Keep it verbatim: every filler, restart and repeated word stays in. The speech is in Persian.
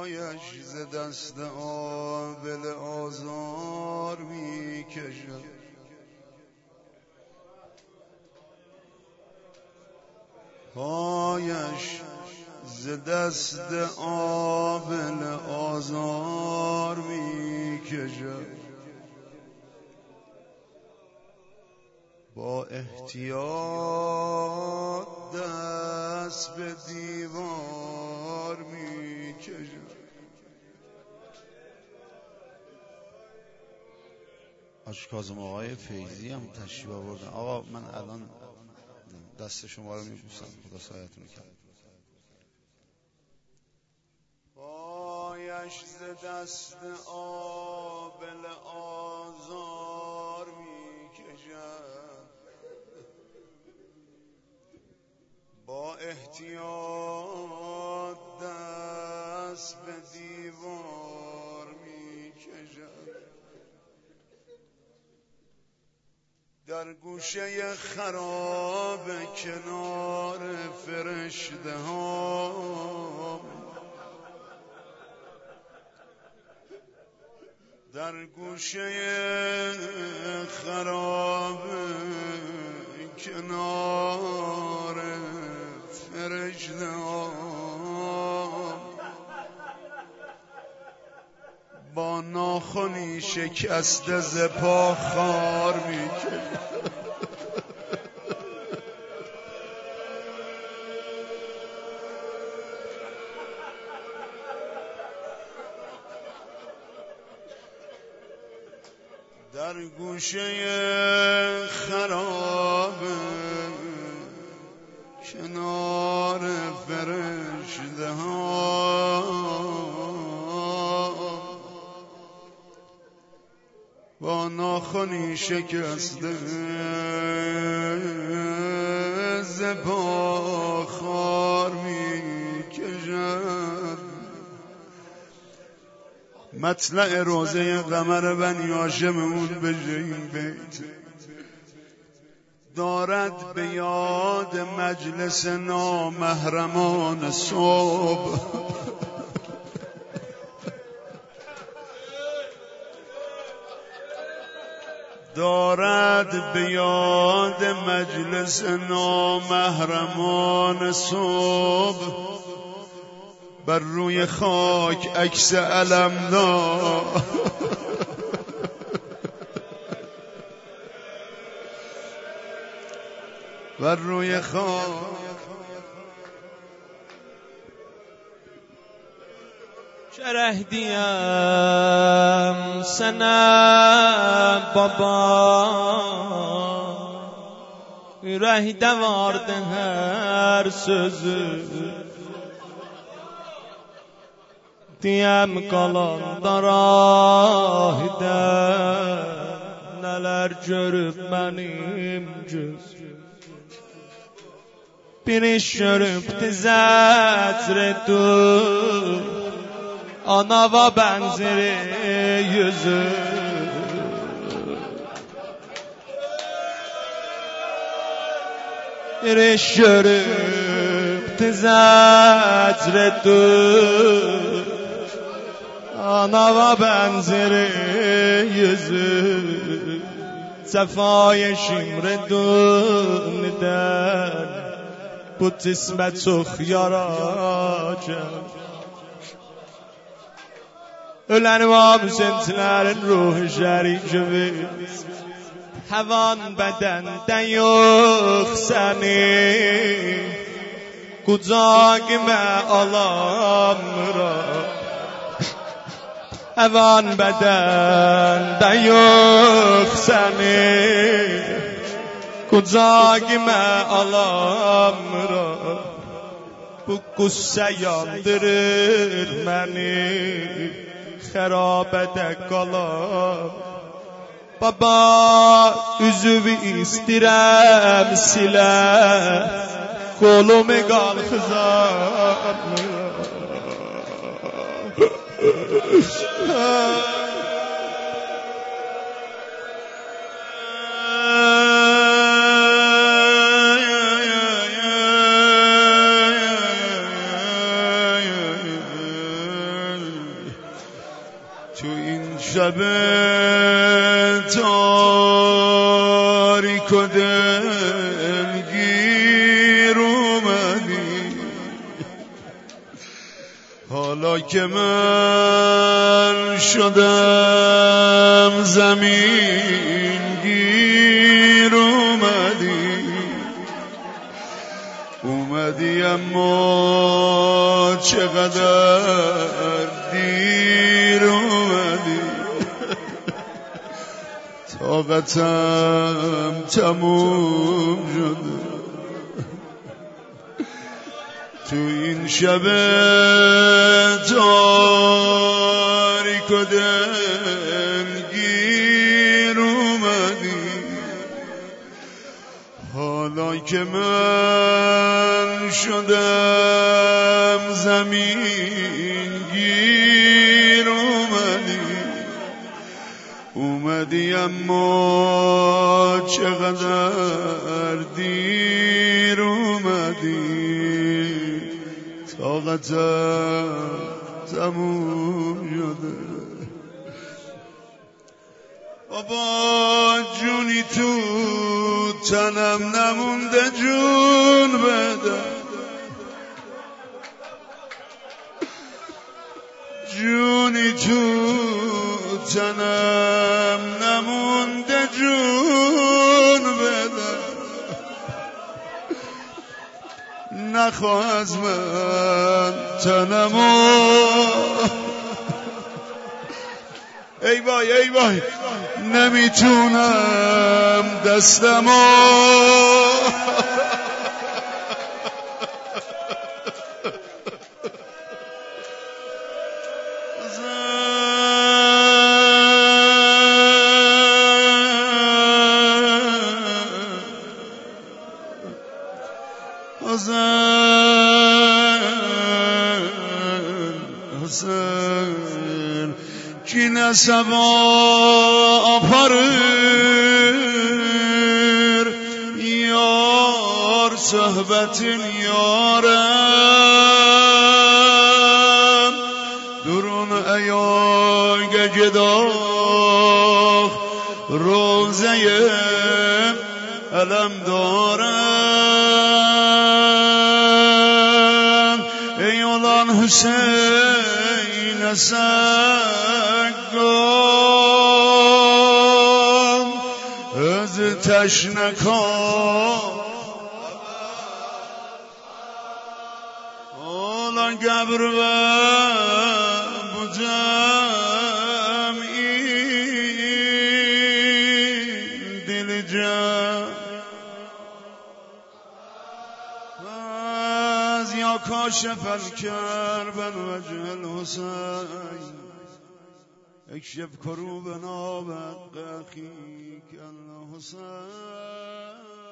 پایش ز دست آبل آزار می کشد پایش ز دست آبل آزار می کشد با احتیاط دست به دیوار می کشد حاج کاظم آقای فیضی هم تشریف آوردن. آقا من الان دست شما رو میبوسم، خدا سایه‌تون کنه. پایش ز دست آبل آزار میکشد با احتیاط دست به دیوار میکشد در گوشه خراب کنار فرشته ها در گوشه خراب کنار فرشته ها با ناخنی شکسته ز پا خار میکشد در گوشه خراب کنار فرشته ها با ناخنی شکسته ز پا خار میکشد مطلع روزه قمر بنی هاشم اون به این بیت دارد به یاد مجلس نامحرمان صبح دارد به یاد مجلس نامحرمان صبح بر روی خاک عکس علم دار بر روی خاک شرح دیم سنم بابا yüreği vardı her sözü diyem kalan darahide neler görüp benim göz bir iş görüp tizatredu anava benzeri yüzü bir iş görüp tizatredu anava benzeri yüzü sefای şimreduniden bu tismet çok yaracak ölen var sentilerin ruhu şerikimiz hevan bedenden yok seni kucağıma alamıram hevan bedenden yok seni kucağıma alamıram bu qüssə yandırır məni xərabədə qalam baba üzüvü istirəm silə kolumu qalxızam تو این شب تاریک و دلگیر اومدی، حالا که من شدم زمین گیر اومدی، اومدی اما چقدر دیر اومدی، طاقتم تموم شده. تو این شب تاریک و دلگیر اومدی، حالا که من شدم زمین گیر اومدی، اومدی اما چقدر دیر اومدی، طاقتم تموم شده. بابا جونی تو تنم نمونده جون بده، جونی تو تنم نمونده جون بده، نخواه از من تنمو، ای وای ای وای نمیتونم دستمو، حسین کی نسبا پرر یار صحبتین یارم درون ایا گجداخ روزه علم دارم ای olan Hüseyin سگم از تشنکان olan قبر و بودم این دل جم از یا کاشف الکرب وجه الحسین اکشف کروبنا بحق اخیک الحسین.